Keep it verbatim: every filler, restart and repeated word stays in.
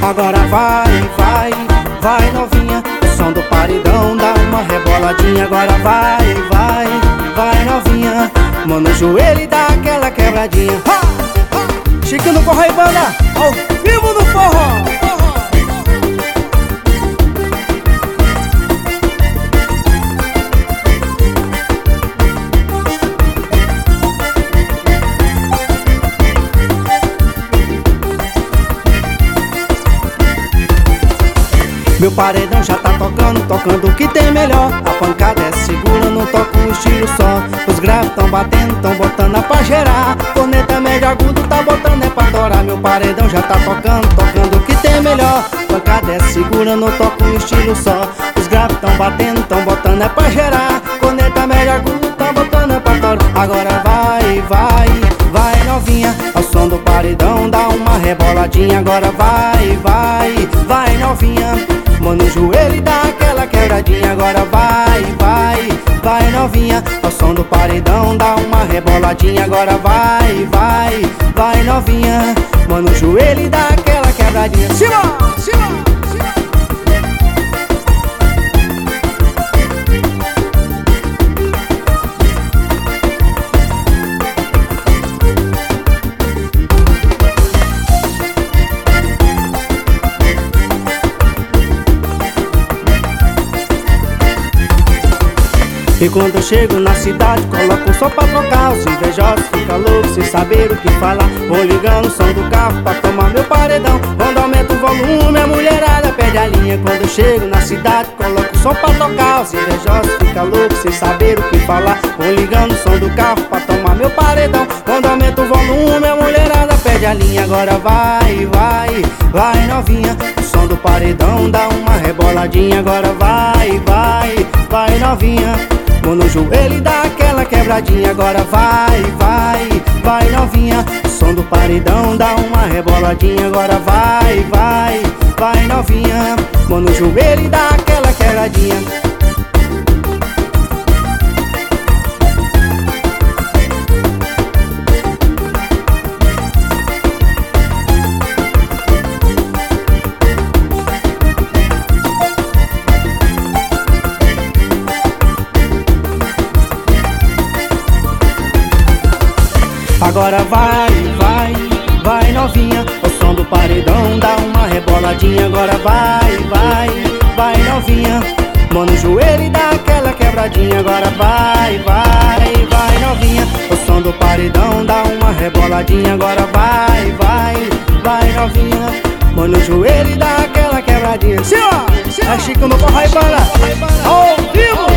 Agora vai, vai, vai novinha, o som do paredão dá uma reboladinha. Agora vai, vai, vai novinha, mão no joelho e dá aquela quebradinha. Ha, ha. Chique no forró e banda, ao vivo no forró. Meu paredão já tá tocando, tocando o que tem melhor. A pancada é segura, não toca um estilo só. Os graves tão batendo, tão botando pra gerar. Corneta média agudo tá botando é pra torar. Meu paredão já tá tocando, tocando o que tem melhor. A pancada é segura, não toca um estilo só. Os graves tão batendo, tão botando é pra gerar. Corneta média agudo tá botando é pra torar. Agora vai, vai, vai novinha, ao som do paredão dá uma reboladinha. Agora vai, vai, vai novinha, mão no joelho e dá aquela quebradinha. Agora vai, vai, vai novinha, ao som do paredão dá uma reboladinha. Agora vai, vai, vai novinha, mão no joelho e dá aquela quebradinha. Cima, cima. E quando eu chego na cidade, coloco o som pra trocar. Os invejosos ficam loucos sem saber o que falar. Vou ligando o som do carro pra tomar meu paredão. Quando aumenta o volume, a mulherada perde a linha. Quando eu chego na cidade, coloco o som pra tocar. Os invejosos ficam loucos sem saber o que falar. Vou ligando o som do carro pra tomar meu paredão. Quando aumenta o volume, a mulherada perde a linha. Agora vai, vai, vai novinha, o som do paredão dá uma reboladinha. Agora vai, vai, vai novinha, mão no joelho e dá aquela quebradinha. Agora vai, vai, vai novinha, o som do paredão dá uma reboladinha. Agora vai, vai, vai novinha, mão no joelho e dá aquela quebradinha. Agora vai, vai, vai novinha, o som do paredão dá uma reboladinha. Agora vai, vai, vai novinha, mão no joelho e dá aquela quebradinha. Agora vai, vai, vai novinha, o som do paredão dá uma reboladinha. Agora vai, vai, vai novinha, mão no joelho e dá aquela quebradinha. Sim, ó, é Chico no forró e banda, ao vivo.